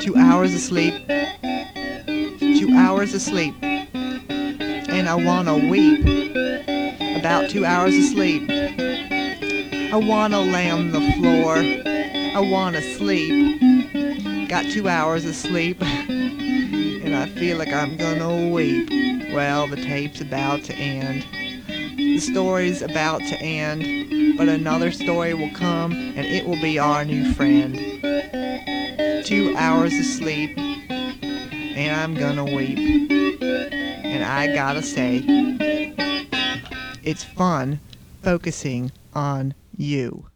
2 hours of sleep. 2 hours of sleep. And I wanna weep about 2 hours of sleep. I wanna lay on the floor. I wanna sleep. Got 2 hours of sleep. And I feel like I'm gonna weep. Well, the tape's about to end. The story's about to end. But another story will come, and it will be our new friend. 2 hours of sleep. And I'm gonna weep. And I gotta say, it's fun focusing on you.